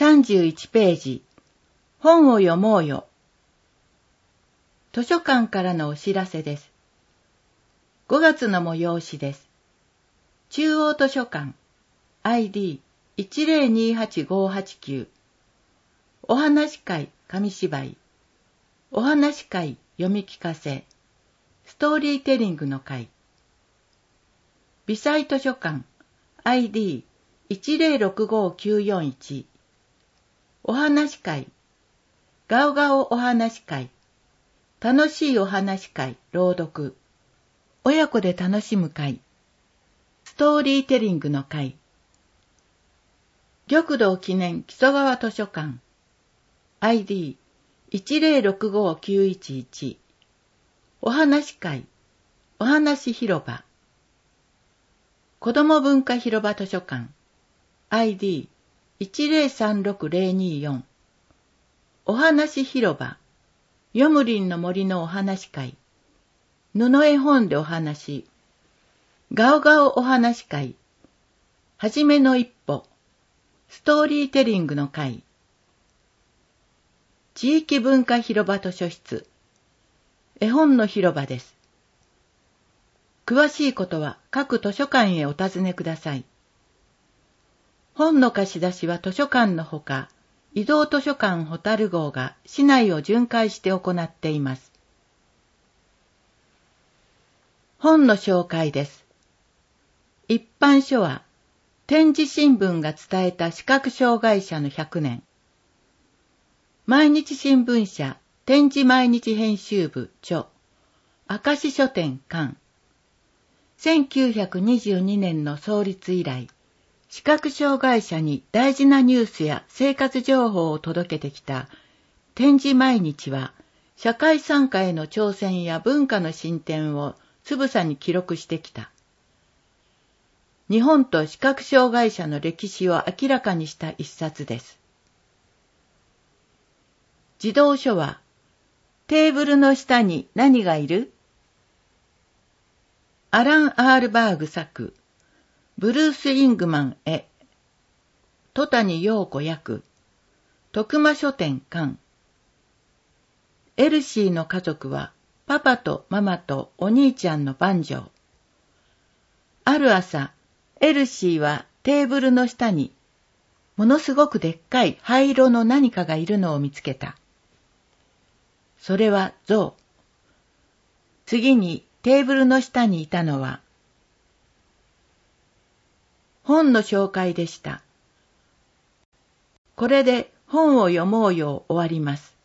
31ページ。本を読もうよ。図書館からのお知らせです。5月の催しです。中央図書館 ID1028589 お話会紙芝居お話会読み聞かせストーリーテリングの会微細図書館 ID1065941 お話会ガオガオお話会楽しいお話会朗読親子で楽しむ会ストーリーテリングの会玉堂記念木曽川図書館 ID1065911 お話会お話広場子ども文化広場図書館 ID1036024 お話広場よむりんの森のお話会布絵本でお話ガオガオお話会はじめの一歩ストーリーテリングの会地域文化広場図書室絵本の広場です。詳しいことは各図書館へお尋ねください。本の貸し出しは図書館のほか移動図書館ホタル号が市内を巡回して行っています。本の紹介です。一般書は天智新聞が伝えた視覚障害者の100年。毎日新聞社天智毎日編集部著明石書店館。1922年の創立以来、視覚障害者に大事なニュースや生活情報を届けてきた天智毎日は、社会参加への挑戦や文化の進展をつぶさに記録してきた。日本と視覚障害者の歴史を明らかにした一冊です。児童書は、テーブルの下に何がいる？アラン・アールバーグ作、ブルース・イングマン絵、戸谷陽子訳、徳間書店館。エルシーの家族は、パパとママとお兄ちゃんの番嬢。ある朝、エルシーはテーブルの下に、ものすごくでっかい灰色の何かがいるのを見つけた。それは象。次にテーブルの下にいたのは、本の紹介でした。これで本を読もうよ終わります。